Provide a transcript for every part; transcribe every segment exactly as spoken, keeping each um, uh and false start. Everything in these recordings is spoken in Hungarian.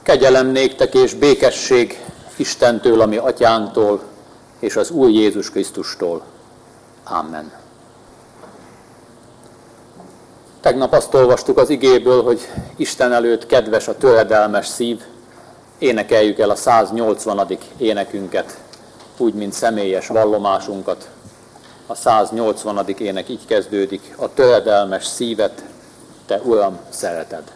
Kegyelem néktek és békesség Istentől, a mi atyánktól, és az Úr Jézus Krisztustól. Amen. Tegnap azt olvastuk az igéből, hogy Isten előtt kedves a töredelmes szív. Énekeljük el a száznyolcvanadik énekünket, úgy, mint személyes vallomásunkat. A száznyolcvanadik ének így kezdődik: a töredelmes szívet, te Uram, szereted.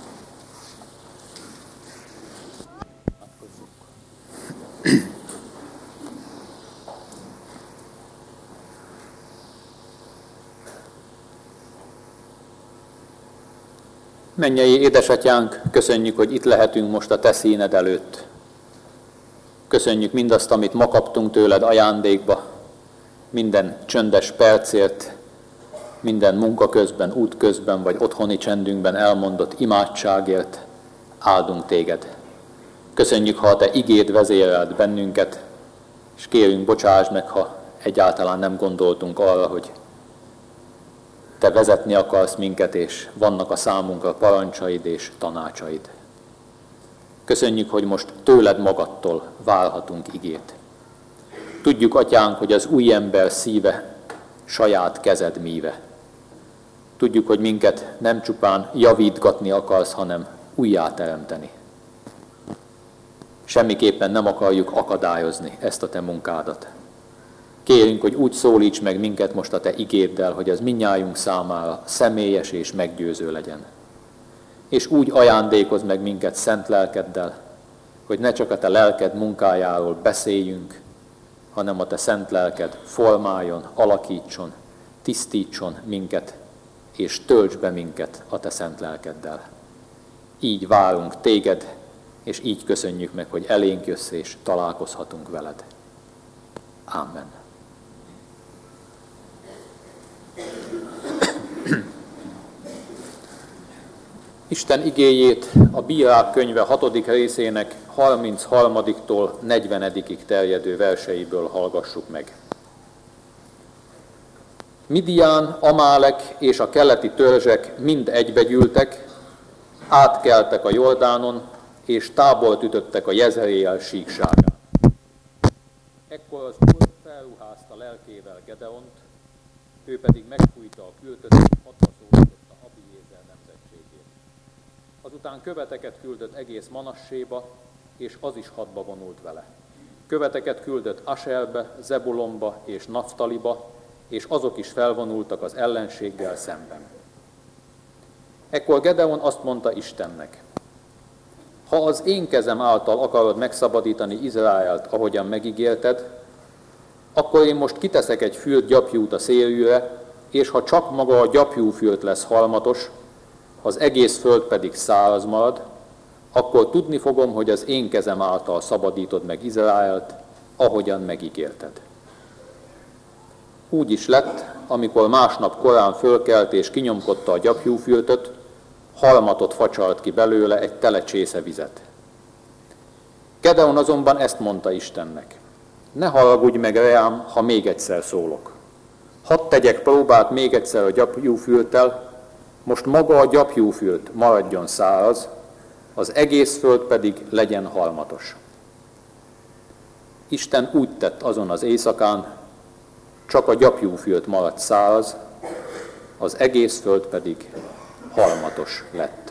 Mennyei édesatyánk, köszönjük, hogy itt lehetünk most a te színed előtt. Köszönjük mindazt, amit ma kaptunk tőled ajándékba, minden csöndes percért, minden munka közben, út közben vagy otthoni csendünkben elmondott imádságért. Áldunk téged. Köszönjük, ha a te igéd vezérelt bennünket, és kérünk, bocsáss meg, ha egyáltalán nem gondoltunk arra, hogy te vezetni akarsz minket, és vannak a számunkra parancsaid és tanácsaid. Köszönjük, hogy most tőled magadtól várhatunk igét. Tudjuk, atyánk, hogy az új ember szíve saját kezed míve. Tudjuk, hogy minket nem csupán javítgatni akarsz, hanem újjáteremteni. Semmiképpen nem akarjuk akadályozni ezt a te munkádat. Kérünk, hogy úgy szólíts meg minket most a te igéddel, hogy ez mindnyájunk számára személyes és meggyőző legyen. És úgy ajándékozz meg minket szent lelkeddel, hogy ne csak a te lelked munkájáról beszéljünk, hanem a te szent lelked formáljon, alakítson, tisztítson minket, és tölts be minket a te szent lelkeddel. Így várunk téged, és így köszönjük meg, hogy elénk jössz, és találkozhatunk veled. Amen. Isten igéjét a Bírák könyve hatodik részének harmincharmadiktól negyvenedikig terjedő verseiből hallgassuk meg. Midián, Amálek és a keleti törzsek mind egybegyűltek, átkeltek a Jordánon, és tábort ütöttek a Jezreel síkságán. Ekkor az Úr felruházta lelkével Gedeont, ő pedig megfújta a kürtöt, hadba szólította Abiézer nemzetségét. Azután követeket küldött egész Manasséba, és az is hadba vonult vele. Követeket küldött Aserbe, Zebulonba és Naftaliba, és azok is felvonultak az ellenséggel szemben. Ekkor Gedeon azt mondta Istennek: ha az én kezem által akarod megszabadítani Izraelt, ahogyan megígérted, akkor én most kiteszek egy fürt gyapjút a szélűre, és ha csak maga a gyapjúfürt lesz halmatos, az egész föld pedig száraz marad, akkor tudni fogom, hogy az én kezem által szabadítod meg Izraelt, ahogyan megígérted. Úgy is lett, amikor másnap korán fölkelt és kinyomkodta a gyapjúfürtöt, halmatot facsart ki belőle egy tele csésze vizet. Gedeon azonban ezt mondta Istennek: ne haragudj meg rám, ha még egyszer szólok. Hadd tegyek próbát még egyszer a gyapjúfürttel, most maga a gyapjúfürt maradjon száraz, az egész föld pedig legyen halmatos. Isten úgy tett azon az éjszakán, csak a gyapjúfürt maradt száraz, az egész föld pedig halmatos lett.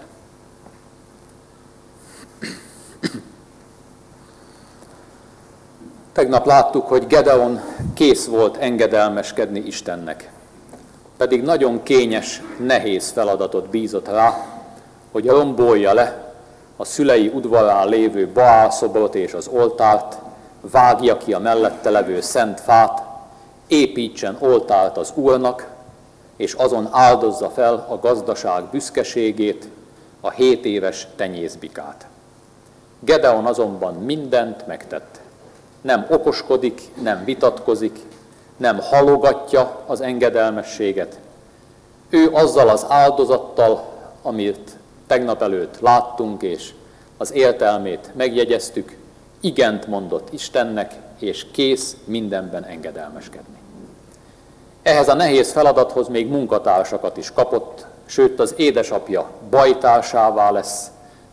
Tegnap láttuk, hogy Gedeon kész volt engedelmeskedni Istennek. Pedig nagyon kényes, nehéz feladatot bízott rá, hogy rombolja le a szülei udvarán lévő Baál szobrot és az oltárt, vágja ki a mellette levő szent fát, építsen oltárt az Úrnak, és azon áldozza fel a gazdaság büszkeségét, a hét éves tenyészbikát. Gedeon azonban mindent megtett. Nem okoskodik, nem vitatkozik, nem halogatja az engedelmességet. Ő azzal az áldozattal, amit tegnap előtt láttunk, és az értelmét megjegyeztük, igent mondott Istennek, és kész mindenben engedelmeskedni. Ehhez a nehéz feladathoz még munkatársakat is kapott, sőt az édesapja bajtársává lesz,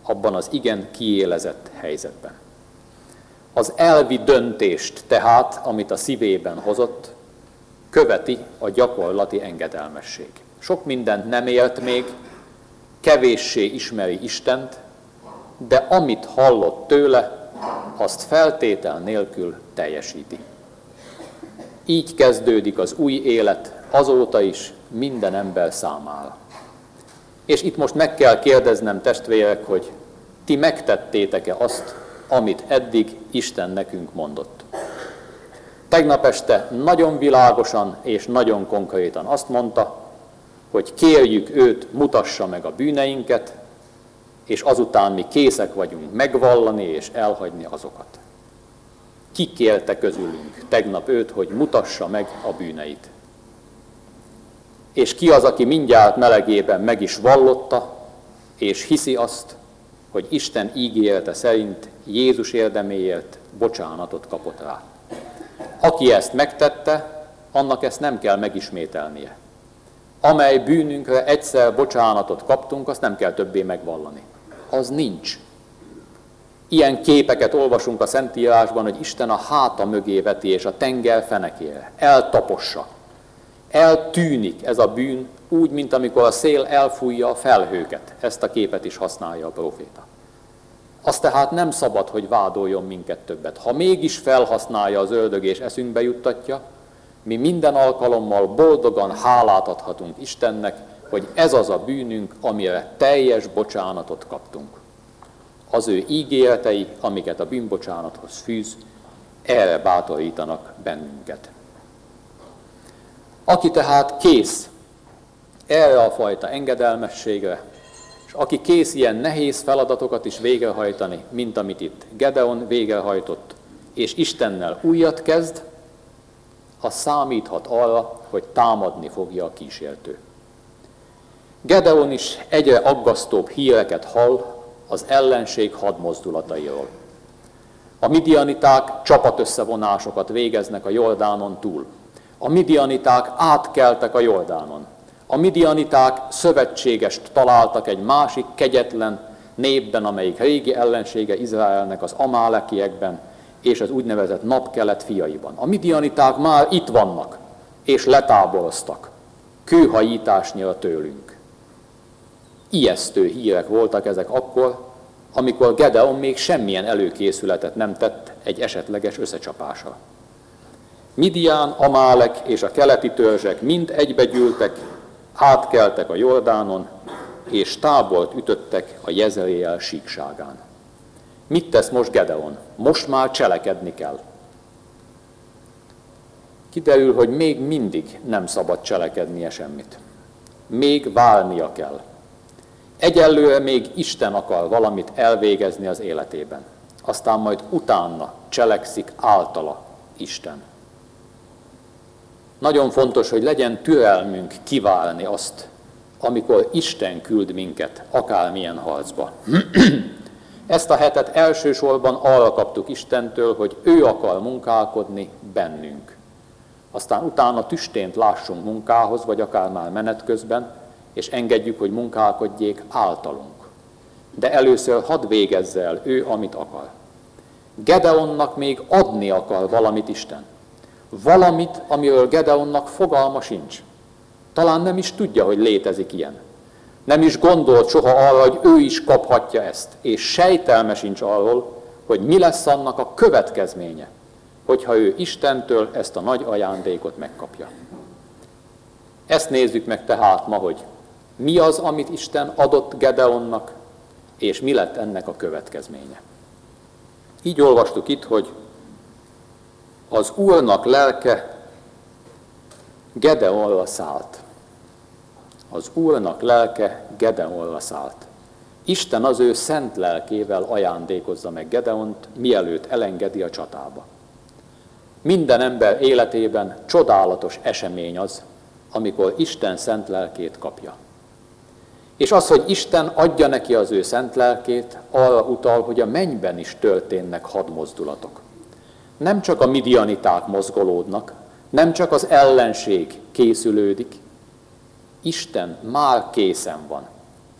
abban az igen kiélezett helyzetben. Az elvi döntést tehát, amit a szívében hozott, követi a gyakorlati engedelmesség. Sok mindent nem élt még, kevéssé ismeri Istent, de amit hallott tőle, azt feltétel nélkül teljesíti. Így kezdődik az új élet azóta is minden ember számára. És itt most meg kell kérdeznem, testvérek, hogy ti megtettétek-e azt, amit eddig Isten nekünk mondott. Tegnap este nagyon világosan és nagyon konkrétan azt mondta, hogy kérjük őt, mutassa meg a bűneinket, és azután mi készek vagyunk megvallani és elhagyni azokat. Ki kérte közülünk tegnap őt, hogy mutassa meg a bűneit? És ki az, aki mindjárt melegében meg is vallotta, és hiszi azt, hogy Isten ígérete szerint Jézus érdeméért bocsánatot kapott rá? Aki ezt megtette, annak ezt nem kell megismételnie. Amely bűnünkre egyszer bocsánatot kaptunk, azt nem kell többé megvallani. Az nincs. Ilyen képeket olvasunk a Szentírásban, hogy Isten a háta mögé veti és a tenger fenekére. Eltapossa. Eltűnik ez a bűn úgy, mint amikor a szél elfújja a felhőket. Ezt a képet is használja a próféta. Az tehát nem szabad, hogy vádoljon minket többet. Ha mégis felhasználja az ördög és eszünkbe juttatja, mi minden alkalommal boldogan hálát adhatunk Istennek, hogy ez az a bűnünk, amire teljes bocsánatot kaptunk. Az ő ígéretei, amiket a bűnbocsánathoz fűz, erre bátorítanak bennünket. Aki tehát kész erre a fajta engedelmességre, és aki kész ilyen nehéz feladatokat is végrehajtani, mint amit itt Gedeon végrehajtott, és Istennel újat kezd, az számíthat arra, hogy támadni fogja a kísértő. Gedeon is egyre aggasztóbb híreket hall az ellenség hadmozdulatairól. A midianiták csapatösszevonásokat végeznek a Jordánon túl. A midianiták átkeltek a Jordánon. A midianiták szövetségest találtak egy másik kegyetlen népben, amelyik régi ellensége Izraelnek, az amálekiekben és az úgynevezett napkelet fiaiban. A midianiták már itt vannak, és letáboroztak, kőhajításnyira tőlünk. Ijesztő hírek voltak ezek akkor, amikor Gedeon még semmilyen előkészületet nem tett egy esetleges összecsapásra. Midian, Amálek és a keleti törzsek mind egybegyűltek, átkeltek a Jordánon, és tábort ütöttek a Jezreel síkságán. Mit tesz most Gedeon? Most már cselekedni kell. Kiderül, hogy még mindig nem szabad cselekednie semmit. Még várnia kell. Egyelőre még Isten akar valamit elvégezni az életében. Aztán majd utána cselekszik általa Isten. Nagyon fontos, hogy legyen türelmünk kivárni azt, amikor Isten küld minket akármilyen harcba. Ezt a hetet elsősorban arra kaptuk Istentől, hogy ő akar munkálkodni bennünk. Aztán utána tüstént lássunk munkához, vagy akár már menet közben, és engedjük, hogy munkálkodjék általunk. De először hadd végezze el ő, amit akar. Gedeonnak még adni akar valamit Isten. Valamit, amiről Gedeonnak fogalma sincs. Talán nem is tudja, hogy létezik ilyen. Nem is gondolt soha arra, hogy ő is kaphatja ezt, és sejtelme sincs arról, hogy mi lesz annak a következménye, hogyha ő Istentől ezt a nagy ajándékot megkapja. Ezt nézzük meg tehát ma, hogy mi az, amit Isten adott Gedeonnak, és mi lett ennek a következménye. Így olvastuk itt, hogy az Úrnak lelke Gedeonra szállt. Az Úrnak lelke Gedeonra szállt. Isten az ő szent lelkével ajándékozza meg Gedeont, mielőtt elengedi a csatába. Minden ember életében csodálatos esemény az, amikor Isten szent lelkét kapja. És az, hogy Isten adja neki az ő szent lelkét, arra utal, hogy a mennyben is történnek hadmozdulatok. Nem csak a midianiták mozgolódnak, nem csak az ellenség készülődik, Isten már készen van.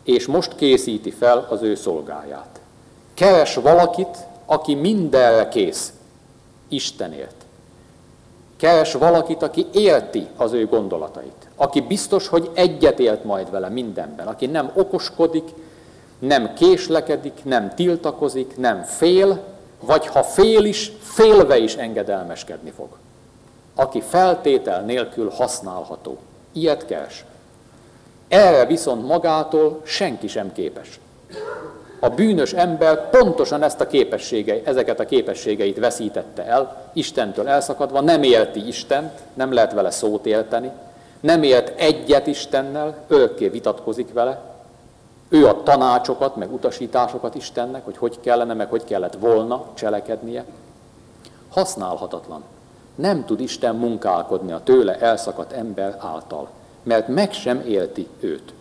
és most készíti fel az ő szolgáját. Keres valakit, aki mindenre kész, Istenért. Keres valakit, aki érti az ő gondolatait, aki biztos, hogy egyetért majd vele mindenben, aki nem okoskodik, nem késlekedik, nem tiltakozik, nem fél, vagy ha fél is, félve is engedelmeskedni fog. Aki feltétel nélkül használható. Ilyet keres. Erre viszont magától senki sem képes. A bűnös ember pontosan ezt a képességei, ezeket a képességeit veszítette el, Istentől elszakadva, nem érti Istent, nem lehet vele szót érteni, nem ért egyet Istennel, örökké vitatkozik vele, ő a tanácsokat, meg utasításokat Istennek, hogy hogy kellene, meg hogy kellett volna cselekednie. Használhatatlan. Nem tud Isten munkálkodni a tőle elszakadt ember által, mert meg sem érti őt.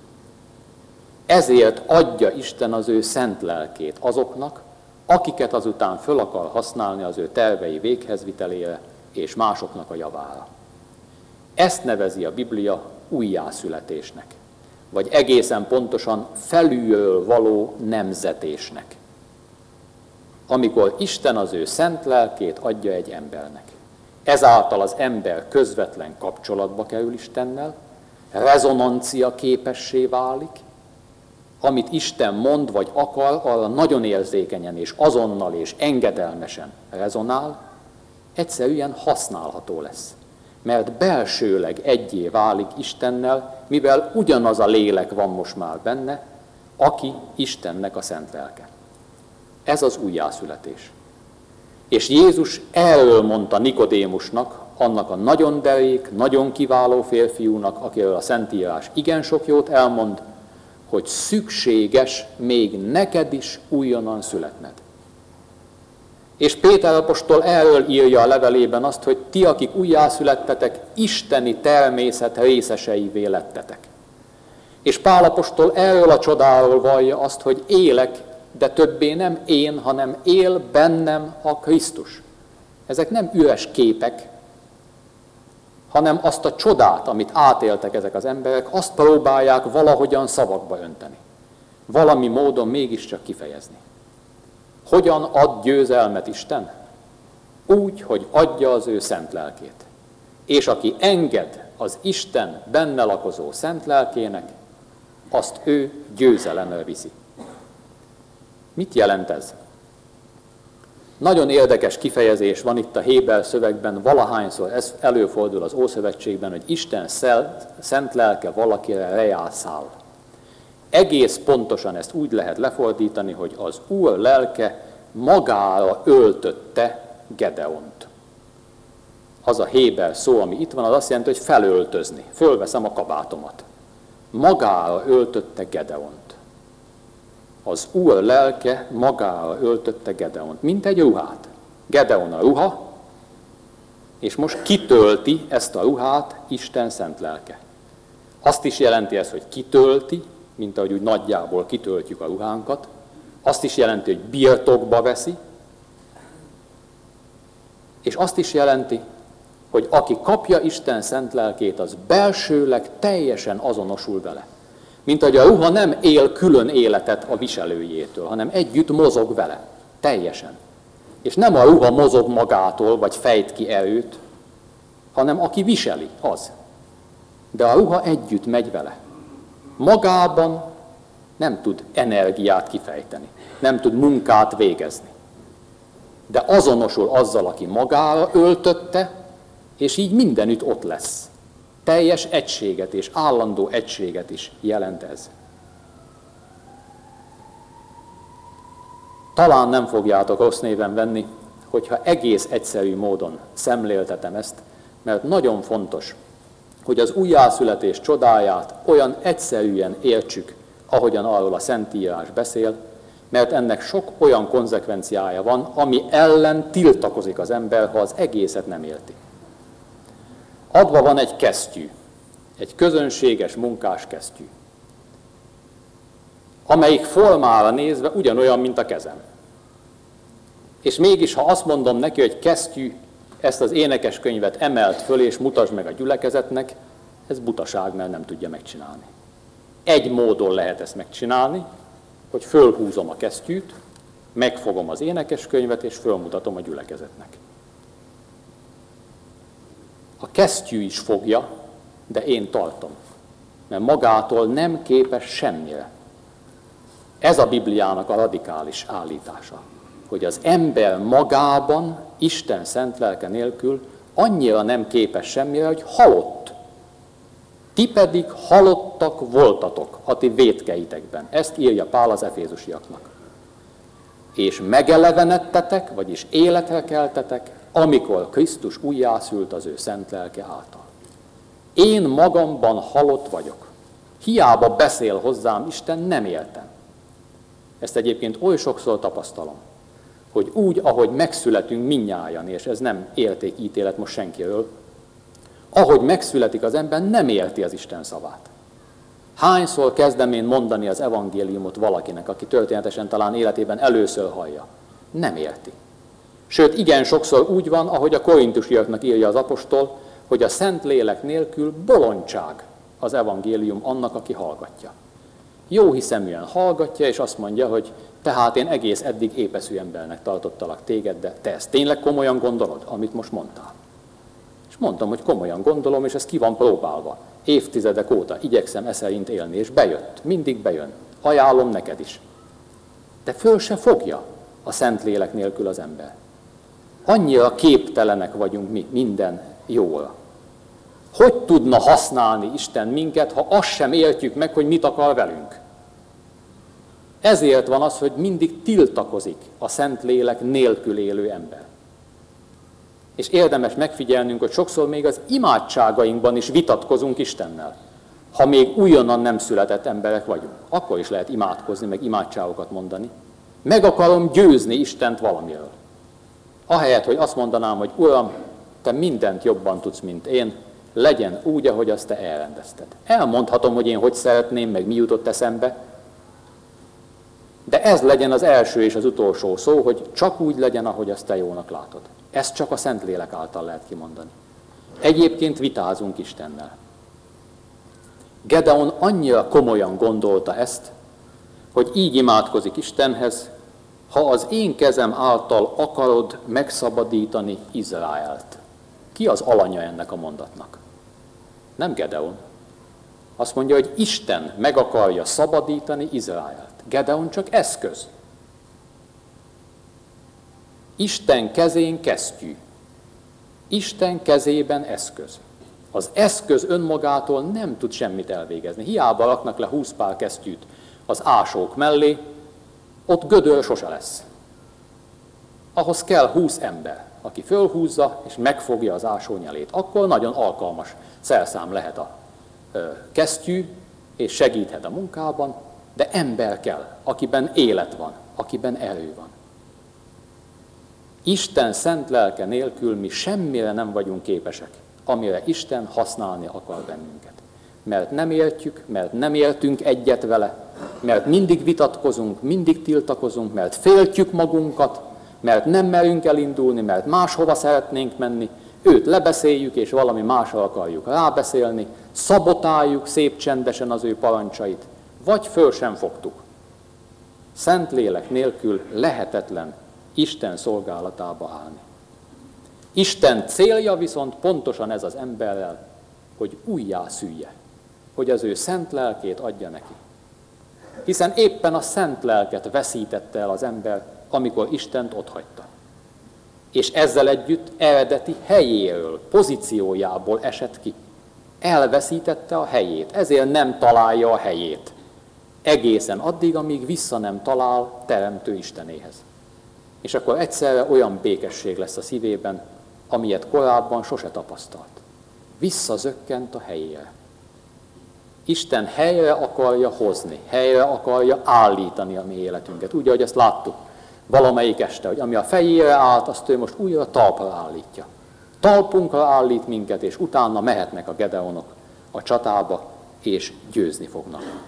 Ezért adja Isten az ő szent lelkét azoknak, akiket azután föl akar használni az ő tervei véghezvitelére és másoknak a javára. Ezt nevezi a Biblia újjászületésnek, vagy egészen pontosan felülről való nemzetésnek. Amikor Isten az ő szent lelkét adja egy embernek. Ezáltal az ember közvetlen kapcsolatba kerül Istennel, rezonancia képessé válik, amit Isten mond vagy akar, arra nagyon érzékenyen és azonnal és engedelmesen rezonál, egyszerűen használható lesz. Mert belsőleg egyé válik Istennel, mivel ugyanaz a lélek van most már benne, aki Istennek a szent lelke. Ez az újjászületés. És Jézus erről mondta Nikodémusnak, annak a nagyon derék, nagyon kiváló férfiúnak, akiről a Szentírás igen sok jót elmond, hogy szükséges még neked is újonnan születned. És Péter apostol erről írja a levelében azt, hogy ti, akik újjászülettetek, isteni természet részeseivé lettetek. És Pál apostol erről a csodáról vallja azt, hogy élek, de többé nem én, hanem él bennem a Krisztus. Ezek nem üres képek, hanem azt a csodát, amit átéltek ezek az emberek, azt próbálják valahogyan szavakba önteni. Valami módon mégiscsak kifejezni. Hogyan ad győzelmet Isten? Úgy, hogy adja az ő szent lelkét. És aki enged az Isten benne lakozó szent lelkének, azt ő győzelemre viszi. Mit jelent ez? Nagyon érdekes kifejezés van itt a Héber szövegben, valahányszor ez előfordul az Ószövetségben, hogy Isten szent lelke valakire rejászál. Egész pontosan ezt úgy lehet lefordítani, hogy az Úr lelke magára öltötte Gedeont. Az a héber szó, ami itt van, az azt jelenti, hogy felöltözni. Fölveszem a kabátomat. Magára öltötte Gedeont. Az Úr lelke magára öltötte Gedeont, mint egy ruhát. Gedeon a ruha, és most kitölti ezt a ruhát Isten szent lelke. Azt is jelenti ez, hogy kitölti, mint ahogy úgy nagyjából kitöltjük a ruhánkat. Azt is jelenti, hogy birtokba veszi, és azt is jelenti, hogy aki kapja Isten szent lelkét, az belsőleg teljesen azonosul vele. Mint hogy a ruha nem él külön életet a viselőjétől, hanem együtt mozog vele, teljesen. És nem a ruha mozog magától, vagy fejt ki erőt, hanem aki viseli, az. De a ruha együtt megy vele. Magában nem tud energiát kifejteni, nem tud munkát végezni. De azonosul azzal, aki magára öltötte, és így mindenütt ott lesz. Teljes egységet és állandó egységet is jelent ez. Talán nem fogjátok rossz néven venni, hogyha egész egyszerű módon szemléltetem ezt, mert nagyon fontos, hogy az újjászületés csodáját olyan egyszerűen értsük, ahogyan arról a Szentírás beszél, mert ennek sok olyan konzekvenciája van, ami ellen tiltakozik az ember, ha az egészet nem érti. Adva van egy kesztyű, egy közönséges munkás kesztyű, amelyik formára nézve ugyanolyan, mint a kezem. És mégis, ha azt mondom neki, hogy kesztyű, ezt az énekeskönyvet emelt föl és mutasd meg a gyülekezetnek, ez butaság, mert nem tudja megcsinálni. Egy módon lehet ezt megcsinálni, hogy fölhúzom a kesztyűt, megfogom az énekeskönyvet, és fölmutatom a gyülekezetnek. A kesztyű is fogja, de én tartom, mert magától nem képes semmire. Ez a Bibliának a radikális állítása, hogy az ember magában, Isten szent lelke nélkül annyira nem képes semmire, hogy halott. Ti pedig halottak voltatok a ti vétkeitekben. Ezt írja Pál az efézusiaknak. És megelevenedtetek, vagyis életre keltetek, amikor Krisztus újjászült az ő szent lelke által. Én magamban halott vagyok. Hiába beszél hozzám Isten, nem éltem. Ezt egyébként oly sokszor tapasztalom, hogy úgy, ahogy megszületünk mindnyájan, és ez nem értékítélet most senkiről, ahogy megszületik az ember, nem érti az Isten szavát. Hányszor kezdem én mondani az evangéliumot valakinek, aki történetesen talán életében először hallja? Nem érti. Sőt, igen sokszor úgy van, ahogy a korintusiaknak írja az apostol, hogy a Szent Lélek nélkül bolondság az evangélium annak, aki hallgatja. Jó hiszeműen hallgatja, és azt mondja, hogy tehát én egész eddig épeszű embernek tartottalak téged, de te ezt tényleg komolyan gondolod, amit most mondtál? És mondtam, hogy komolyan gondolom, és ez ki van próbálva. Évtizedek óta igyekszem e szerint élni, és bejött, mindig bejön. Ajánlom neked is. De föl se fogja a Szentlélek nélkül az ember. Annyira képtelenek vagyunk mi minden jóra. Hogy tudna használni Isten minket, ha azt sem értjük meg, hogy mit akar velünk? Ezért van az, hogy mindig tiltakozik a Szentlélek nélkül élő ember. És érdemes megfigyelnünk, hogy sokszor még az imádságainkban is vitatkozunk Istennel. Ha még újonnan nem született emberek vagyunk, akkor is lehet imádkozni, meg imádságokat mondani. Meg akarom győzni Istent valamiről. Ahelyett, hogy azt mondanám, hogy Uram, te mindent jobban tudsz, mint én, legyen úgy, ahogy azt te elrendezted. Elmondhatom, hogy én hogy szeretném, meg mi jutott eszembe, de ez legyen az első és az utolsó szó, hogy csak úgy legyen, ahogy azt te jónak látod. Ezt csak a Szentlélek által lehet kimondani. Egyébként vitázunk Istennel. Gedeon annyira komolyan gondolta ezt, hogy így imádkozik Istenhez, ha az én kezem által akarod megszabadítani Izraelt. Ki az alanya ennek a mondatnak? Nem Gedeon. Azt mondja, hogy Isten meg akarja szabadítani Izraelt. Gedeon csak eszköz. Isten kezén kesztyű. Isten kezében eszköz. Az eszköz önmagától nem tud semmit elvégezni. Hiába raknak le húsz pár kesztyűt az ásók mellé, ott gödör sose lesz. Ahhoz kell húsz ember, aki fölhúzza és megfogja az ásó nyelét. Akkor nagyon alkalmas szerszám lehet a kesztyű, és segíthet a munkában, de ember kell, akiben élet van, akiben erő van. Isten szent lelke nélkül mi semmire nem vagyunk képesek, amire Isten használni akar bennünket. Mert nem értjük, mert nem értünk egyet vele, mert mindig vitatkozunk, mindig tiltakozunk, mert féltjük magunkat, mert nem merünk elindulni, mert máshova szeretnénk menni, őt lebeszéljük, és valami másra akarjuk rábeszélni, szabotáljuk szép csendesen az ő parancsait, vagy föl sem fogtuk. Szentlélek nélkül lehetetlen Isten szolgálatába állni. Isten célja viszont pontosan ez az emberrel, hogy újjászülje, hogy az ő szent lelkét adja neki. Hiszen éppen a szent lelket veszítette el az ember, amikor Istent otthagyta. És ezzel együtt eredeti helyéről, pozíciójából esett ki. Elveszítette a helyét, ezért nem találja a helyét. Egészen addig, amíg vissza nem talál teremtő Istenéhez. És akkor egyszerre olyan békesség lesz a szívében, amilyet korábban sose tapasztalt. Visszazökkent a helyére. Isten helyre akarja hozni, helyre akarja állítani a mi életünket. Úgy, ahogy ezt láttuk valamelyik este, hogy ami a fejére állt, azt ő most újra talpra állítja. Talpunkra állít minket, és utána mehetnek a Gedeonok a csatába, és győzni fognak.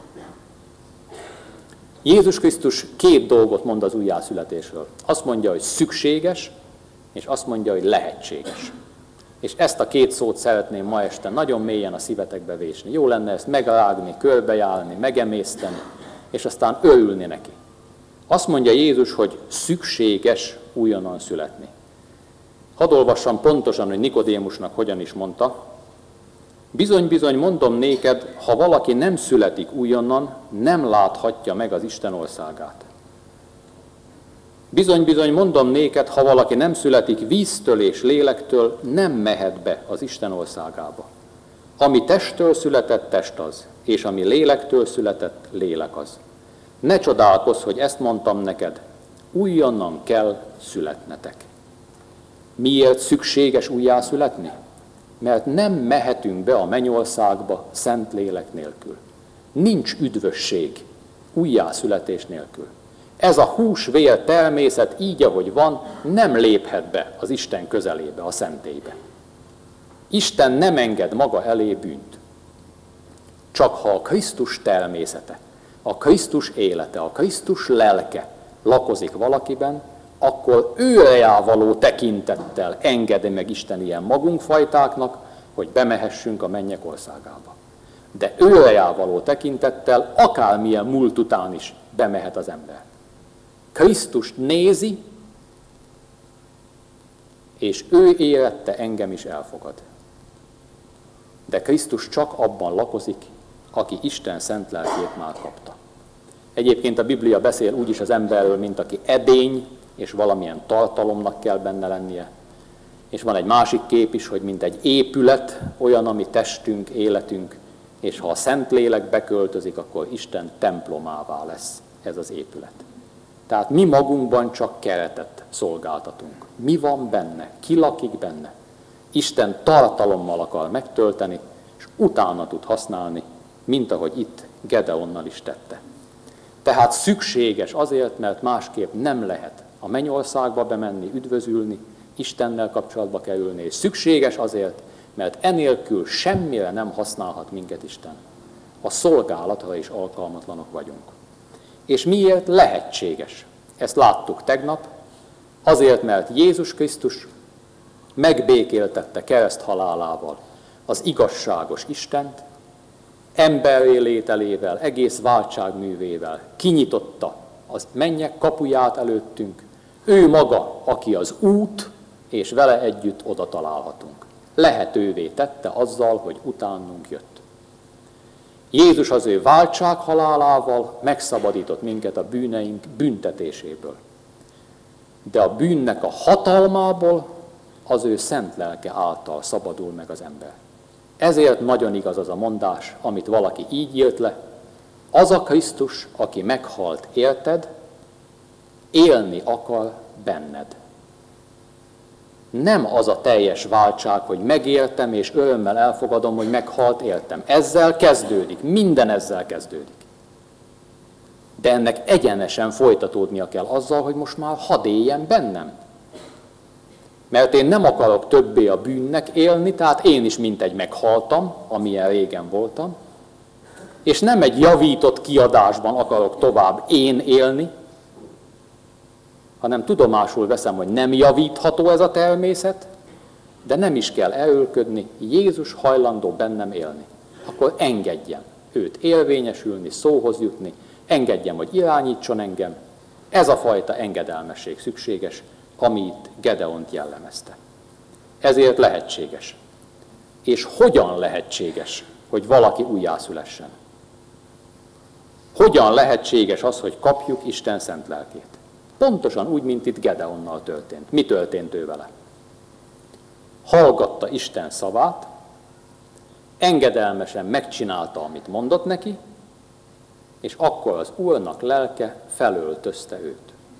Jézus Krisztus két dolgot mond az újjászületésről. Azt mondja, hogy szükséges, és azt mondja, hogy lehetséges. És ezt a két szót szeretném ma este nagyon mélyen a szívetekbe vésni. Jó lenne ezt megrágni, körbejárni, megemészteni, és aztán örülni neki. Azt mondja Jézus, hogy szükséges újonnan születni. Hadd olvassam pontosan, hogy Nikodémusnak hogyan is mondta. Bizony-bizony mondom néked, ha valaki nem születik újonnan, nem láthatja meg az Isten országát. Bizony-bizony mondom néked, ha valaki nem születik víztől és lélektől, nem mehet be az Isten országába. Ami testtől született, test az, és ami lélektől született, lélek az. Ne csodálkozz, hogy ezt mondtam neked, újonnan kell születnetek. Miért szükséges újjászületni? Mert nem mehetünk be a mennyországba szent lélek nélkül. Nincs üdvösség újjászületés nélkül. Ez a hús-vér természet így, ahogy van, nem léphet be az Isten közelébe, a szentélybe. Isten nem enged maga elé bűnt. Csak ha a Krisztus természete, a Krisztus élete, a Krisztus lelke lakozik valakiben, akkor őre való tekintettel engedi meg Isten ilyen magunkfajtáknak, hogy bemehessünk a mennyek országába. De őre való tekintettel akármilyen múlt után is bemehet az ember. Krisztust nézi, és ő érette, engem is elfogad. De Krisztus csak abban lakozik, aki Isten szent lelkét már kapta. Egyébként a Biblia beszél úgyis az emberről, mint aki edény, és valamilyen tartalomnak kell benne lennie. És van egy másik kép is, hogy mint egy épület, olyan, ami testünk, életünk, és ha a Szentlélek beköltözik, akkor Isten templomává lesz ez az épület. Tehát mi magunkban csak keretet szolgáltatunk. Mi van benne? Ki lakik benne? Isten tartalommal akar megtölteni, és utána tud használni, mint ahogy itt Gedeonnal is tette. Tehát szükséges azért, mert másképp nem lehet a mennyországba bemenni, üdvözülni, Istennel kapcsolatba kerülni, és szükséges azért, mert enélkül semmire nem használhat minket Isten. A szolgálatra is alkalmatlanok vagyunk. És miért lehetséges? Ezt láttuk tegnap, azért, mert Jézus Krisztus megbékéltette kereszt halálával az igazságos Istent, emberré lételével, egész váltságművével kinyitotta az mennyek kapuját előttünk, ő maga, aki az út, és vele együtt oda találhatunk. Lehetővé tette azzal, hogy utánunk jött. Jézus az ő váltság halálával megszabadított minket a bűneink büntetéséből. De a bűnnek a hatalmából az ő szent lelke által szabadul meg az ember. Ezért nagyon igaz az a mondás, amit valaki így írt le, az a Krisztus, aki meghalt érted, élni akar benned. Nem az a teljes váltság, hogy megéltem és örömmel elfogadom, hogy meghalt értem. Ezzel kezdődik, minden ezzel kezdődik. De ennek egyenesen folytatódnia kell azzal, hogy most már hadd éljen bennem. Mert én nem akarok többé a bűnnek élni, tehát én is mintegy meghaltam, amilyen régen voltam, és nem egy javított kiadásban akarok tovább én élni, hanem tudomásul veszem, hogy nem javítható ez a természet, de nem is kell erőlködni, Jézus hajlandó bennem élni. Akkor engedjem őt érvényesülni, szóhoz jutni, engedjem, hogy irányítson engem. Ez a fajta engedelmesség szükséges, ami itt Gedeont jellemezte. Ezért lehetséges. És hogyan lehetséges, hogy valaki újjászülessen? Hogyan lehetséges az, hogy kapjuk Isten szent lelkét? Pontosan úgy, mint itt Gedeonnal történt. Mi történt ő vele? Hallgatta Isten szavát, engedelmesen megcsinálta, amit mondott neki, és akkor az Úrnak lelke felöltözte őt.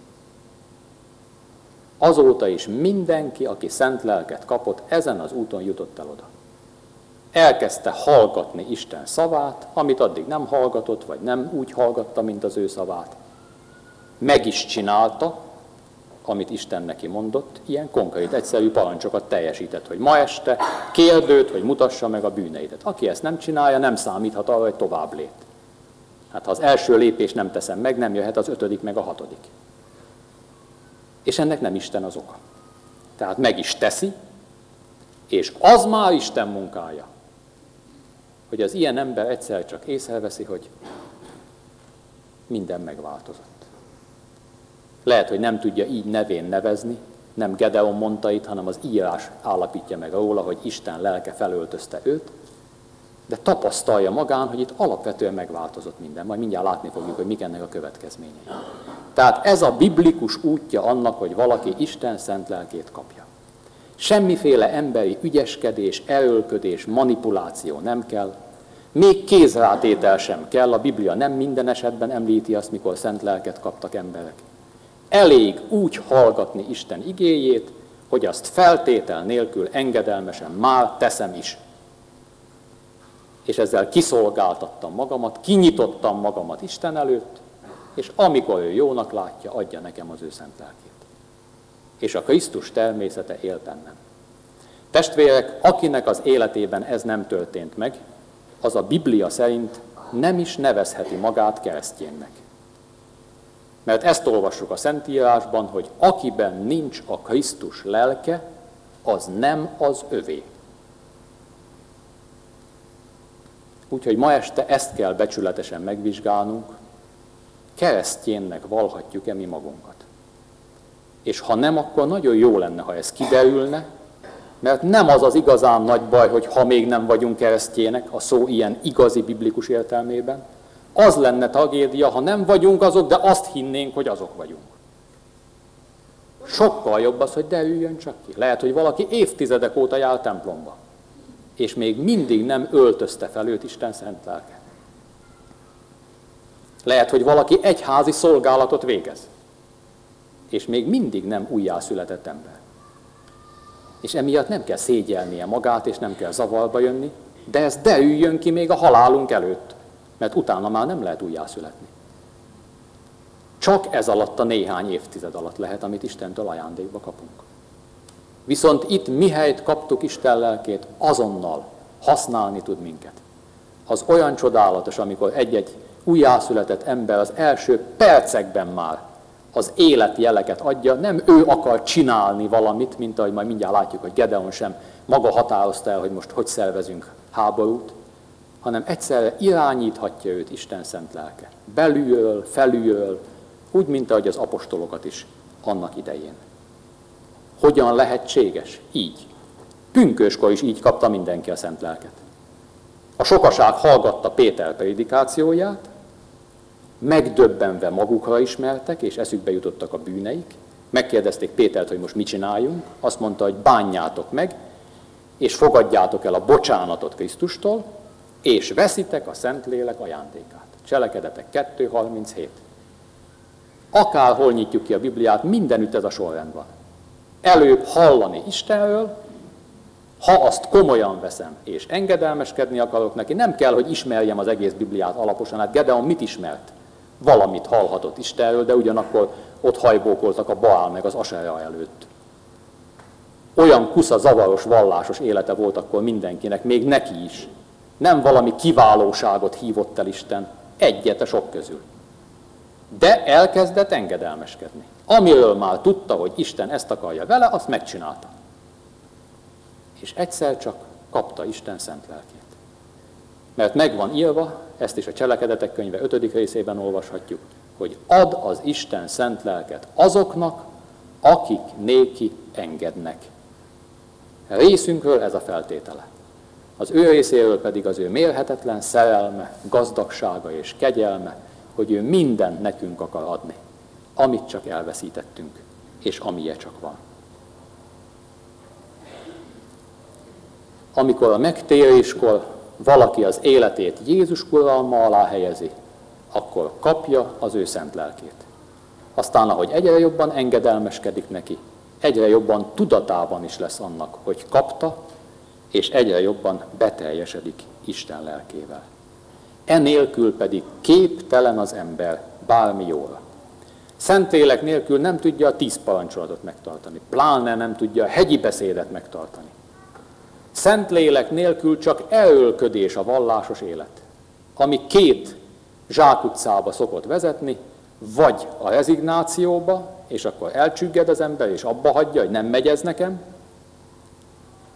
Azóta is mindenki, aki szent lelket kapott, ezen az úton jutott el oda. Elkezdte hallgatni Isten szavát, amit addig nem hallgatott, vagy nem úgy hallgatta, mint az ő szavát. Meg is csinálta, amit Isten neki mondott, ilyen konkrét, egyszerű parancsokat teljesített, hogy ma este kérd őt, hogy mutassa meg a bűneidet. Aki ezt nem csinálja, nem számíthat arra, hogy tovább lép. Hát ha az első lépést nem teszem meg, nem jöhet az ötödik meg a hatodik. És ennek nem Isten az oka. Tehát meg is teszi, És az már Isten munkája, hogy az ilyen ember egyszer csak észreveszi, hogy minden megváltozott. Lehet, hogy nem tudja így nevén nevezni, nem Gedeon mondta itt, hanem az írás állapítja meg róla, hogy Isten lelke felöltözte őt, de tapasztalja magán, hogy itt alapvetően megváltozott minden. Majd mindjárt látni fogjuk, hogy mik ennek a következményei. Tehát ez a biblikus útja annak, hogy valaki Isten szent lelkét kapja. Semmiféle emberi ügyeskedés, erőlködés, manipuláció nem kell, még kézrátétel sem kell, a Biblia nem minden esetben említi azt, mikor szent lelket kaptak emberek. Elég úgy hallgatni Isten igéjét, hogy azt feltétel nélkül engedelmesen már teszem is. És ezzel kiszolgáltattam magamat, kinyitottam magamat Isten előtt, és amikor ő jónak látja, adja nekem az ő szent lelkét. És a Krisztus természete él bennem. Testvérek, akinek az életében ez nem történt meg, az a Biblia szerint nem is nevezheti magát kereszténynek. Mert ezt olvassuk a Szentírásban, hogy akiben nincs a Krisztus lelke, az nem az övé. Úgyhogy ma este ezt kell becsületesen megvizsgálnunk, kereszténynek vallhatjuk-e mi magunkat. És ha nem, akkor nagyon jó lenne, ha ez kiderülne, mert nem az az igazán nagy baj, hogy ha még nem vagyunk keresztjének, a szó ilyen igazi biblikus értelmében, az lenne tragédia, ha nem vagyunk azok, de azt hinnénk, hogy azok vagyunk. Sokkal jobb az, hogy derüljön csak ki. Lehet, hogy valaki évtizedek óta jár templomba, és még mindig nem öltözte fel őt Isten szent lelke. Lehet, hogy valaki egyházi szolgálatot végez, és még mindig nem újjászületett ember. És emiatt nem kell szégyelnie magát, és nem kell zavarba jönni, de ez derüljön ki még a halálunk előtt, mert utána már nem lehet újjászületni. Csak ez alatt a néhány évtized alatt lehet, amit Istentől ajándékba kapunk. Viszont itt mihelyt kaptuk Isten lelkét, azonnal használni tud minket. Az olyan csodálatos, amikor egy-egy újjászületett ember az első percekben már az életjeleket adja, nem ő akar csinálni valamit, mint ahogy majd mindjárt látjuk, hogy Gedeon sem maga határozta el, hogy most hogy szervezünk háborút, hanem egyszerre irányíthatja őt Isten szent lelke. Belülről, felülről, úgy, mint ahogy az apostolokat is annak idején. Hogyan lehetséges? Így. Pünköskor is így kapta mindenki a szent lelket. A sokaság hallgatta Péter prédikációját, megdöbbenve magukra ismertek, és eszükbe jutottak a bűneik. Megkérdezték Pétert, hogy most mit csináljunk. Azt mondta, hogy bánjátok meg, és fogadjátok el a bocsánatot Krisztustól, és veszitek a Szentlélek ajándékát. Cselekedetek kettő harminchét. Akárhol nyitjuk ki a Bibliát, mindenütt ez a sorrend van. Előbb hallani Istenről, ha azt komolyan veszem, és engedelmeskedni akarok neki, nem kell, hogy ismerjem az egész Bibliát alaposan. Hát Gedeon mit ismert? Valamit hallhatott Istenről, de ugyanakkor ott hajbókoltak a Baál meg az Asera előtt. Olyan kusza, zavaros, vallásos élete volt akkor mindenkinek, még neki is. Nem valami kiválóságot hívott el Isten, egyet a sok közül. De elkezdett engedelmeskedni. Amiről már tudta, hogy Isten ezt akarja vele, azt megcsinálta. És egyszer csak kapta Isten szent lelkét. Mert meg van írva, ezt is a Cselekedetek könyve ötödik részében olvashatjuk, hogy ad az Isten szent lelket azoknak, akik néki engednek. Részünkről ez a feltétele. Az ő részéről pedig az ő mérhetetlen szerelme, gazdagsága és kegyelme, hogy ő mindent nekünk akar adni, amit csak elveszítettünk, és amilyen csak van. Amikor a megtéréskor valaki az életét Jézus uralma alá helyezi, akkor kapja az ő szent lelkét. Aztán, ahogy egyre jobban engedelmeskedik neki, egyre jobban tudatában is lesz annak, hogy kapta, és egyre jobban beteljesedik Isten lelkével. Enélkül pedig képtelen az ember bármi jóra. Szentlélek nélkül nem tudja a tíz parancsolatot megtartani, pláne nem tudja a hegyi beszédet megtartani. Szentlélek nélkül csak erőlködés a vallásos élet, ami két zsákutcába szokott vezetni, vagy a rezignációba, és akkor elcsügged az ember, és abba hagyja, hogy nem megy ez nekem,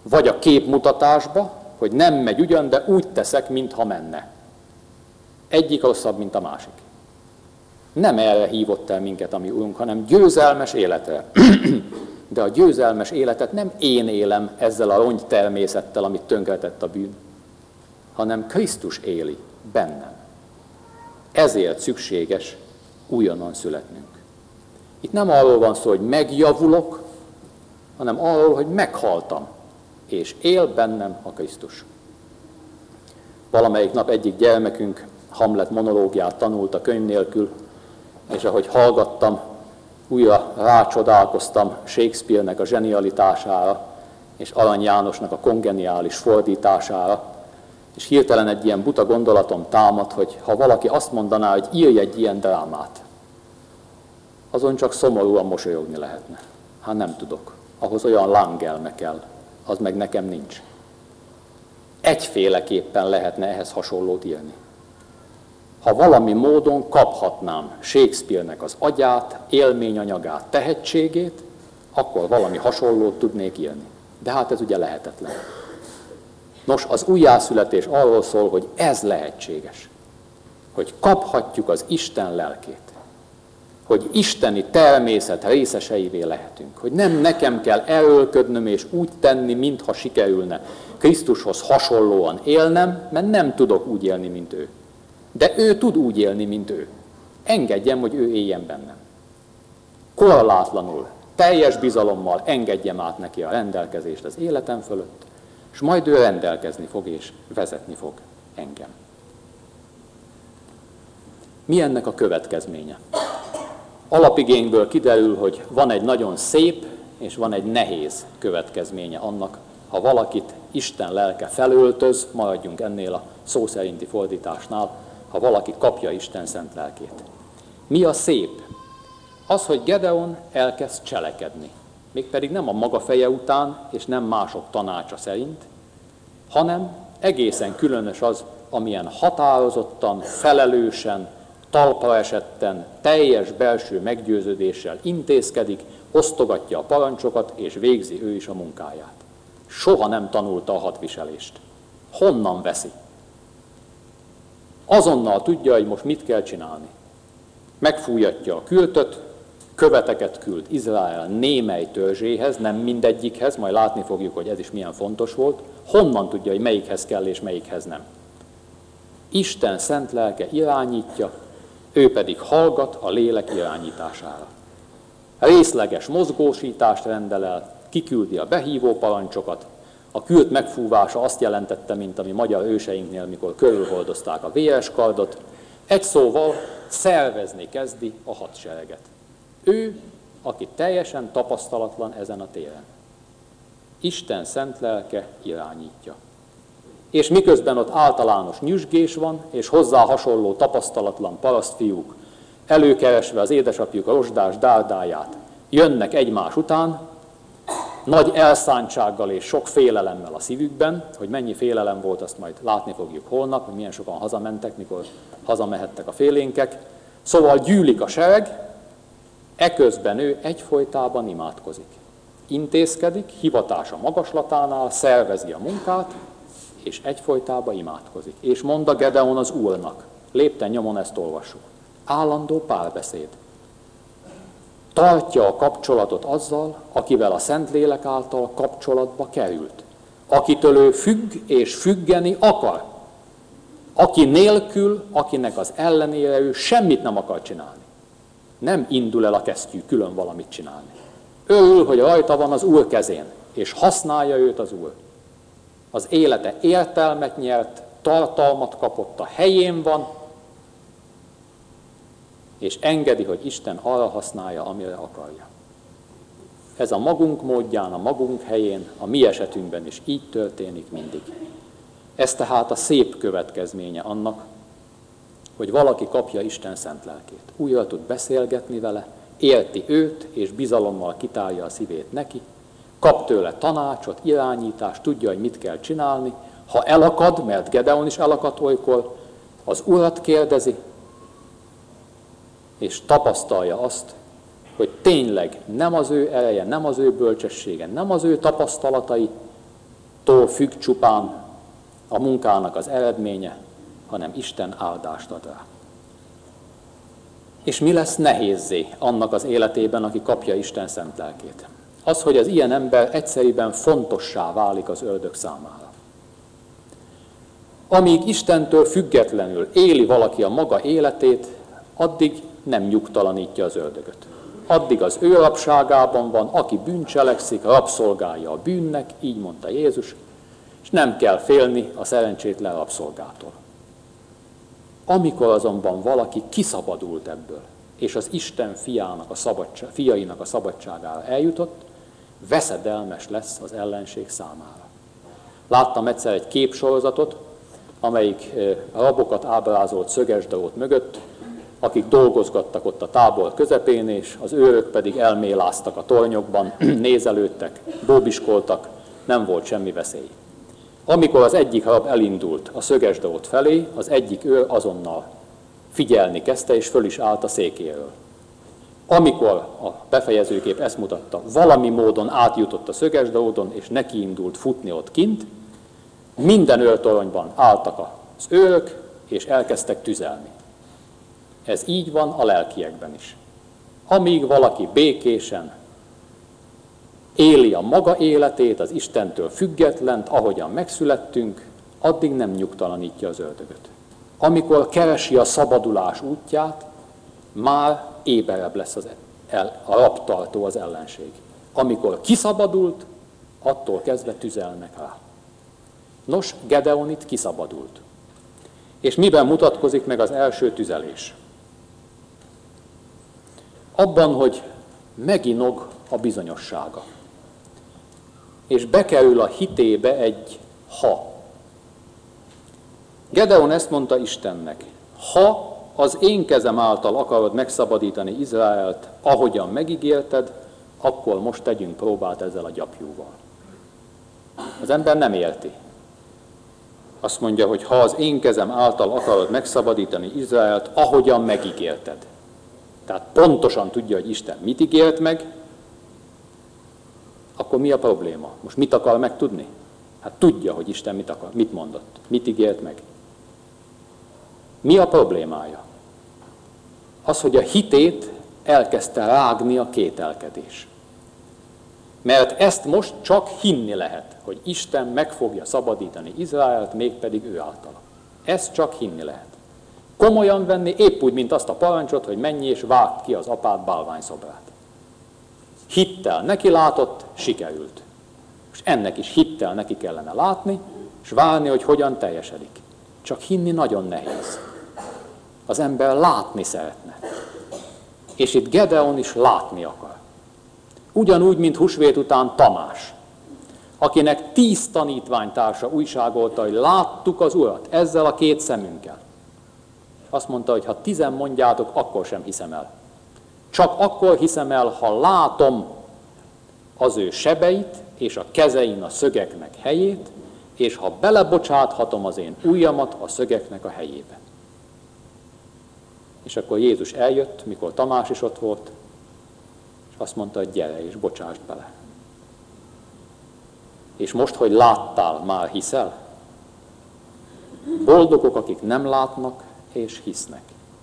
vagy a képmutatásba, hogy nem megy ugyan, de úgy teszek, mintha menne. Egyik rosszabb, mint a másik. Nem erre hívott el minket a mi Urunk, hanem győzelmes életre. De a győzelmes életet nem én élem ezzel a rongy természettel, amit tönkretett a bűn, hanem Krisztus éli bennem. Ezért szükséges újonnan születnünk. Itt nem arról van szó, hogy megjavulok, hanem arról, hogy meghaltam, és él bennem a Krisztus. Valamelyik nap egyik gyermekünk Hamlet monológiát tanult a könyv nélkül, és ahogy hallgattam, újra rácsodálkoztam Shakespeare-nek a zsenialitására, és Arany Jánosnak a kongeniális fordítására, és hirtelen egy ilyen buta gondolatom támad, hogy ha valaki azt mondaná, hogy írj egy ilyen drámát, azon csak szomorúan mosolyogni lehetne. Hát nem tudok. Ahhoz olyan lángelme kell, az meg nekem nincs. Egyféleképpen lehetne ehhez hasonlót írni. Ha valami módon kaphatnám Shakespeare-nek az agyát, élményanyagát, tehetségét, akkor valami hasonlót tudnék írni. De hát ez ugye lehetetlen. Nos, az újjászületés arról szól, hogy ez lehetséges. Hogy kaphatjuk az Isten lelkét. Hogy isteni természet részeseivé lehetünk. Hogy nem nekem kell erőlködnöm és úgy tenni, mintha sikerülne Krisztushoz hasonlóan élnem, mert nem tudok úgy élni, mint ő. De ő tud úgy élni, mint ő. Engedjem, hogy ő éljen bennem. Korlátlanul, teljes bizalommal engedjem át neki a rendelkezést az életem fölött, és majd ő rendelkezni fog és vezetni fog engem. Mi ennek a következménye? Alapigényből kiderül, hogy van egy nagyon szép és van egy nehéz következménye annak, ha valakit Isten lelke felöltöz, maradjunk ennél a szó szerinti fordításnál, ha valaki kapja Isten szent lelkét. Mi a szép? Az, hogy Gedeon elkezd cselekedni. Mégpedig nem a maga feje után, és nem mások tanácsa szerint, hanem egészen különös az, amilyen határozottan, felelősen, talpra esetten, teljes belső meggyőződéssel intézkedik, osztogatja a parancsokat, és végzi ő is a munkáját. Soha nem tanulta a hadviselést. Honnan veszi? Azonnal tudja, hogy most mit kell csinálni. Megfújatja a kürtöt, követeket küld Izrael némely törzséhez, nem mindegyikhez, majd látni fogjuk, hogy ez is milyen fontos volt. Honnan tudja, hogy melyikhez kell és melyikhez nem? Isten szent lelke irányítja, ő pedig hallgat a lélek irányítására. Részleges mozgósítást rendel el, kiküldi a behívó parancsokat. A kürt megfúvása azt jelentette, mint ami magyar őseinknél, mikor körülholdozták a véres kardot. Egy szóval szervezni kezdi a hadsereget. Ő, aki teljesen tapasztalatlan ezen a téren. Isten szent lelke irányítja. És miközben ott általános nyüzsgés van, és hozzá hasonló tapasztalatlan parasztfiúk, előkeresve az édesapjuk rozsdás dárdáját, jönnek egymás után, nagy elszántsággal és sok félelemmel a szívükben, hogy mennyi félelem volt, azt majd látni fogjuk holnap, hogy milyen sokan hazamentek, mikor hazamehettek a félénkek. Szóval gyűlik a sereg, eközben ő egyfolytában imádkozik. Intézkedik, hivatása magaslatánál, szervezi a munkát, és egyfolytában imádkozik. És mondta Gedeon az Úrnak, lépten nyomon ezt olvassuk. Állandó párbeszéd. Tartja a kapcsolatot azzal, akivel a Szentlélek által kapcsolatba került. Akitől ő függ és függeni akar. Aki nélkül, akinek az ellenére ő semmit nem akar csinálni. Nem indul el a kesztyű külön valamit csinálni. Örül, hogy rajta van az Úr kezén, és használja őt az Úr. Az élete értelmet nyert, tartalmat kapott, a helyén van, és engedi, hogy Isten arra használja, amire akarja. Ez a magunk módján, a magunk helyén, a mi esetünkben is így történik mindig. Ez tehát a szép következménye annak, hogy valaki kapja Isten szent lelkét. Újra tud beszélgetni vele, érti őt, és bizalommal kitárja a szívét neki, kap tőle tanácsot, irányítást, tudja, hogy mit kell csinálni. Ha elakad, mert Gedeon is elakadt olykor, az Urat kérdezi, és tapasztalja azt, hogy tényleg nem az ő ereje, nem az ő bölcsessége, nem az ő tapasztalatai, tól függ csupán a munkának az eredménye, hanem Isten áldást ad rá. És mi lesz nehézzé annak az életében, aki kapja Isten szent lelkét? Az, hogy az ilyen ember egyszerűen fontossá válik az ördög számára. Amíg Istentől függetlenül éli valaki a maga életét, addig nem nyugtalanítja az ördögöt. Addig az ő rabságában van, aki bűncselekszik, rabszolgája a bűnnek, így mondta Jézus, és nem kell félni a szerencsétlen rabszolgától. Amikor azonban valaki kiszabadult ebből, és az Isten fiának a szabadság, fiainak a szabadságára eljutott, veszedelmes lesz az ellenség számára. Láttam egyszer egy képsorozatot, amelyik rabokat ábrázolt szögesdrót mögött, akik dolgozgattak ott a tábor közepén, és az őrök pedig elméláztak a tornyokban, nézelődtek, bóbiskoltak, nem volt semmi veszély. Amikor az egyik rab elindult a szögesdrót felé, az egyik őr azonnal figyelni kezdte, és föl is állt a székéről. Amikor a befejezőkép ezt mutatta, valami módon átjutott a szögesdróton, és nekiindult futni ott kint, minden őrtoronyban álltak az őrök, és elkezdtek tüzelni. Ez így van a lelkiekben is. Amíg valaki békésen éli a maga életét, az Istentől függetlent, ahogyan megszülettünk, addig nem nyugtalanítja az ördögöt. Amikor keresi a szabadulás útját, már éberebb lesz az el, a rabtartó, az ellenség. Amikor kiszabadult, attól kezdve tüzelnek rá. Nos, Gedeon itt kiszabadult. És miben mutatkozik meg az első tüzelés? Abban, hogy meginog a bizonyossága. És bekerül a hitébe egy ha. Gedeon ezt mondta Istennek, ha az én kezem által akarod megszabadítani Izraelt, ahogyan megígérted, akkor most tegyünk próbát ezzel a gyapjúval. Az ember nem érti. Azt mondja, hogy ha az én kezem által akarod megszabadítani Izraelt, ahogyan megígérted. Tehát pontosan tudja, hogy Isten mit ígért meg, akkor mi a probléma? Most mit akar megtudni? Hát tudja, hogy Isten mit akar, mit mondott, mit ígért meg. Mi a problémája? Az, hogy a hitét elkezdte rágni a kételkedés. Mert ezt most csak hinni lehet, hogy Isten meg fogja szabadítani Izraelt, mégpedig ő általa. Ezt csak hinni lehet. Komolyan venni, épp úgy, mint azt a parancsot, hogy menj és vágd ki az apád bálványszobrát. Hittel neki látott, sikerült. És ennek is hittel neki kellene látni, és várni, hogy hogyan teljesedik. Csak hinni nagyon nehéz. Az ember látni szeretne. És itt Gedeon is látni akar. Ugyanúgy, mint húsvét után Tamás, akinek tíz tanítványtársa újságolta, hogy láttuk az Urat ezzel a két szemünkkel. Azt mondta, hogy ha tizen mondjátok, akkor sem hiszem el. Csak akkor hiszem el, ha látom az ő sebeit, és a kezein a szögeknek helyét, és ha belebocsáthatom az én ujjamat a szögeknek a helyébe. És akkor Jézus eljött, mikor Tamás is ott volt, és azt mondta, hogy gyere és bocsásd bele. És most, hogy láttál, már hiszel? Boldogok, akik nem látnak és hisznek.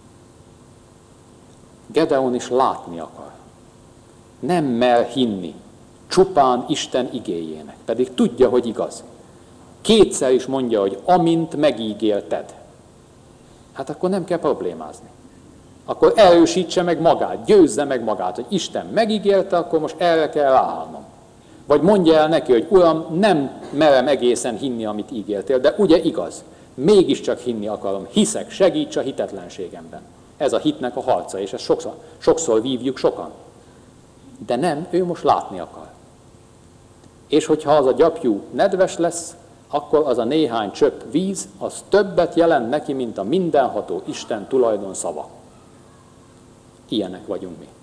Gedeon is látni akar. Nem mer hinni, csupán Isten igéjének, pedig tudja, hogy igaz. Kétszer is mondja, hogy amint megígérted. Hát akkor nem kell problémázni. Akkor erősítse meg magát, győzze meg magát, hogy Isten megígérte, akkor most erre kell ráállnom. Vagy mondja el neki, hogy Uram, nem merem egészen hinni, amit ígértél, de ugye igaz, mégiscsak hinni akarom, hiszek, segíts a hitetlenségemben. Ez a hitnek a harca, és ezt sokszor, sokszor vívjuk sokan. De nem, ő most látni akar. És hogyha az a gyapjú nedves lesz, akkor az a néhány csöpp víz, az többet jelent neki, mint a mindenható Isten tulajdon szava. Ilyenek vagyunk mi.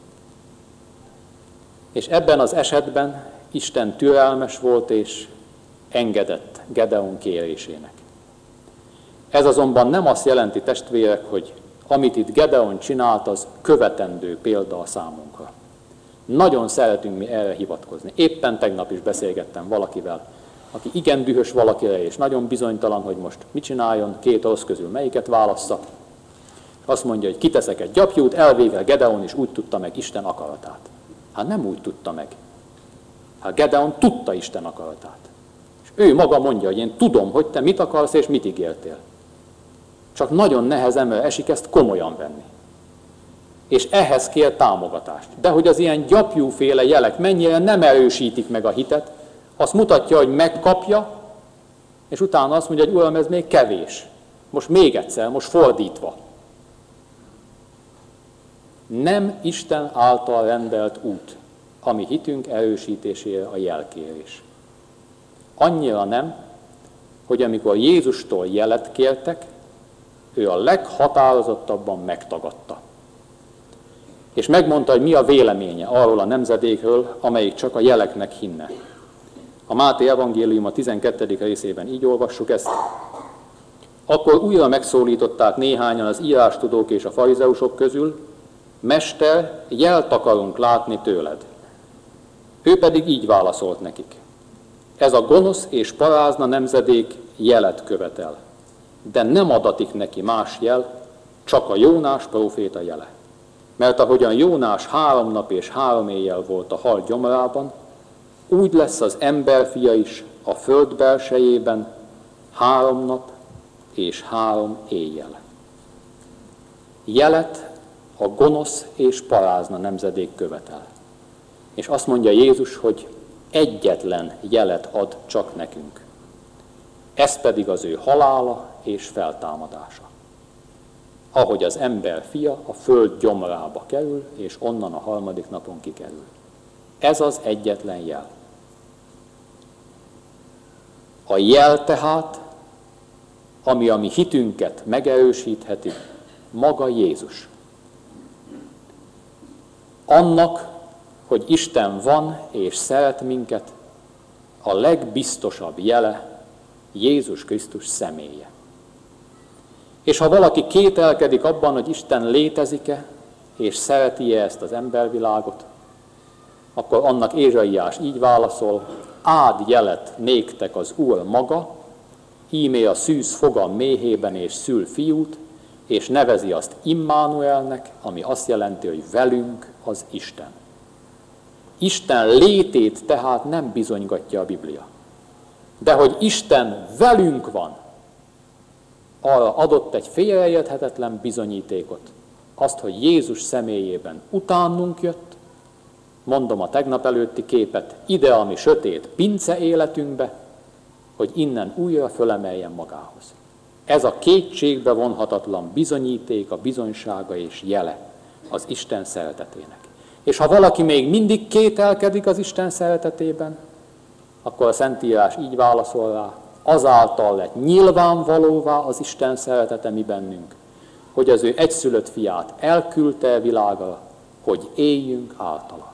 És ebben az esetben Isten türelmes volt és engedett Gedeon kérésének. Ez azonban nem azt jelenti, testvérek, hogy amit itt Gedeon csinált, az követendő példa a számunkra. Nagyon szeretünk mi erre hivatkozni. Éppen tegnap is beszélgettem valakivel, aki igen dühös valakire, és nagyon bizonytalan, hogy most mit csináljon, két orosz közül melyiket válassza. Azt mondja, hogy kiteszek egy gyapjút, elvégre Gedeon is úgy tudta meg Isten akaratát. Hát nem úgy tudta meg. Hát Gedeon tudta Isten akaratát. És ő maga mondja, hogy én tudom, hogy te mit akarsz és mit ígértél. Csak nagyon nehezen esik ezt komolyan venni. És ehhez kér támogatást. De hogy az ilyen gyapjúféle jelek mennyire nem erősítik meg a hitet, azt mutatja, hogy megkapja, és utána azt mondja, hogy Uram, ez még kevés. Most még egyszer, most fordítva. Nem Isten által rendelt út, ami hitünk erősítésére a jelkérés. Annyira nem, hogy amikor Jézustól jelet kértek, ő a leghatározottabban megtagadta. És megmondta, hogy mi a véleménye arról a nemzedékről, amelyik csak a jeleknek hinne. A Máté evangélium a tizenkettedik részében így olvassuk ezt. Akkor újra megszólították néhányan az írástudók és a farizeusok közül, Mester, jelt akarunk látni tőled. Ő pedig így válaszolt nekik. Ez a gonosz és parázna nemzedék jelet követel, de nem adatik neki más jel, csak a Jónás próféta jele. Mert ahogyan Jónás három nap és három éjjel volt a hal gyomrában, úgy lesz az emberfia is a föld belsejében három nap és három éjjel. Jelet a gonosz és parázna nemzedék követel. És azt mondja Jézus, hogy egyetlen jelet ad csak nekünk. Ez pedig az ő halála és feltámadása. Ahogy az ember fia a föld gyomrába kerül, és onnan a harmadik napon kikerül. Ez az egyetlen jel. A jel tehát, ami a mi hitünket megerősítheti, maga Jézus. Annak, hogy Isten van és szeret minket, a legbiztosabb jele Jézus Krisztus személye. És ha valaki kételkedik abban, hogy Isten létezik-e, és szereti-e ezt az embervilágot, akkor annak Ézsaiás így válaszol, áld jelet néktek az Úr maga, íme a szűz foga méhében és szül fiút, és nevezi azt Immanuelnek, ami azt jelenti, hogy velünk az Isten. Isten létét tehát nem bizonygatja a Biblia. De hogy Isten velünk van, arra adott egy félreérthetetlen bizonyítékot. Azt, hogy Jézus személyében utánunk jött, mondom a tegnap előtti képet, ide a mi sötét pince életünkbe, hogy innen újra fölemeljen magához. Ez a kétségbe vonhatatlan bizonyíték, a bizonysága és jele az Isten szeretetének. És ha valaki még mindig kételkedik az Isten szeretetében, akkor a Szentírás így válaszol rá, azáltal lett nyilvánvalóvá az Isten szeretete mi bennünk, hogy az ő egyszülött fiát elküldte a világra, hogy éljünk általa.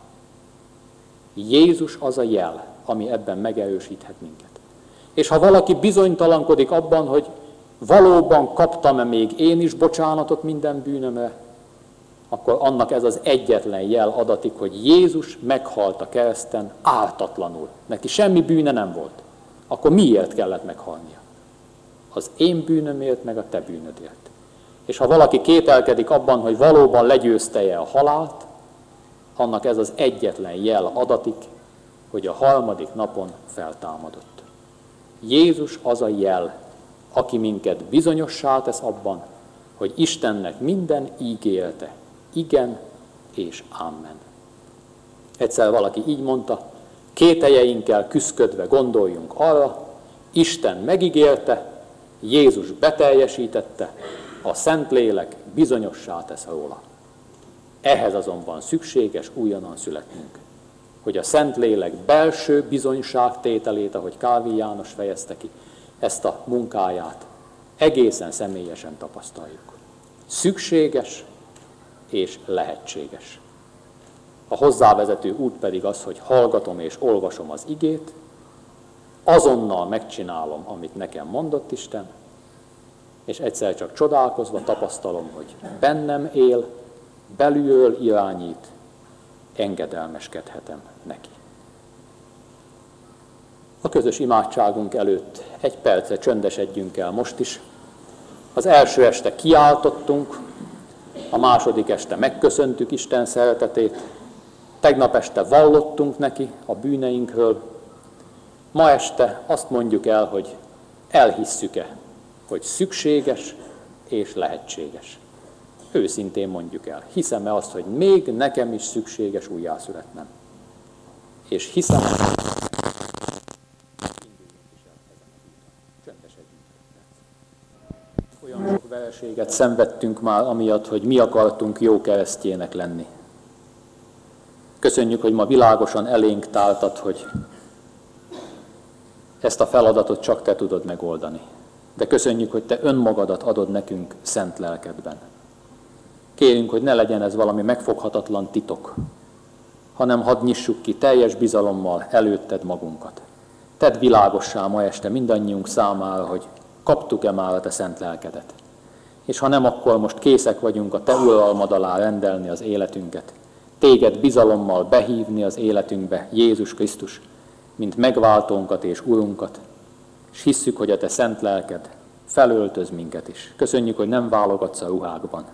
Jézus az a jel, ami ebben megerősíthet minket. És ha valaki bizonytalankodik abban, hogy valóban kaptam-e még én is bocsánatot minden bűnömre, akkor annak ez az egyetlen jel adatik, hogy Jézus meghalt a kereszten ártatlanul. Neki semmi bűne nem volt. Akkor miért kellett meghalnia? Az én bűnömért, meg a te bűnödért. És ha valaki kételkedik abban, hogy valóban legyőzte-e a halált, annak ez az egyetlen jel adatik, hogy a harmadik napon feltámadott. Jézus az a jel, aki minket bizonyossá tesz abban, hogy Istennek minden ígérete igen és amen. Egyszer valaki így mondta, kételjeinkkel küszködve gondoljunk arra, Isten megígérte, Jézus beteljesítette, a Szentlélek bizonyossá tesz róla. Ehhez azonban szükséges újonnan születnünk, hogy a Szentlélek belső bizonyságtételét, ahogy Kálvin János fejezte ki, ezt a munkáját egészen személyesen tapasztaljuk. Szükséges és lehetséges. A hozzávezető út pedig az, hogy hallgatom és olvasom az igét, azonnal megcsinálom, amit nekem mondott Isten, és egyszer csak csodálkozva tapasztalom, hogy bennem él, belülről irányít, engedelmeskedhetem neki. A közös imádságunk előtt egy percre csöndesedjünk el most is. Az első este kiáltottunk, a második este megköszöntük Isten szeretetét, tegnap este vallottunk neki a bűneinkről, ma este azt mondjuk el, hogy elhisszük-e, hogy szükséges és lehetséges. Őszintén mondjuk el. Hiszem-e azt, hogy még nekem is szükséges újjászületnem? És hiszem, olyan sok vereséget szenvedtünk már amiatt, hogy mi akartunk jó keresztjének lenni. Köszönjük, hogy ma világosan elénk táltad, hogy ezt a feladatot csak te tudod megoldani. De köszönjük, hogy te önmagadat adod nekünk szent lelkedben. Kérünk, hogy ne legyen ez valami megfoghatatlan titok, hanem hadd nyissuk ki teljes bizalommal előtted magunkat. Tedd világossá ma este mindannyiunk számára, hogy kaptuk-e már a te szent lelkedet. És ha nem, akkor most készek vagyunk a te uralmad alá rendelni az életünket. Téged bizalommal behívni az életünkbe, Jézus Krisztus, mint megváltónkat és Urunkat, és hisszük, hogy a te szent lelked felöltöz minket is. Köszönjük, hogy nem válogatsz a ruhákban,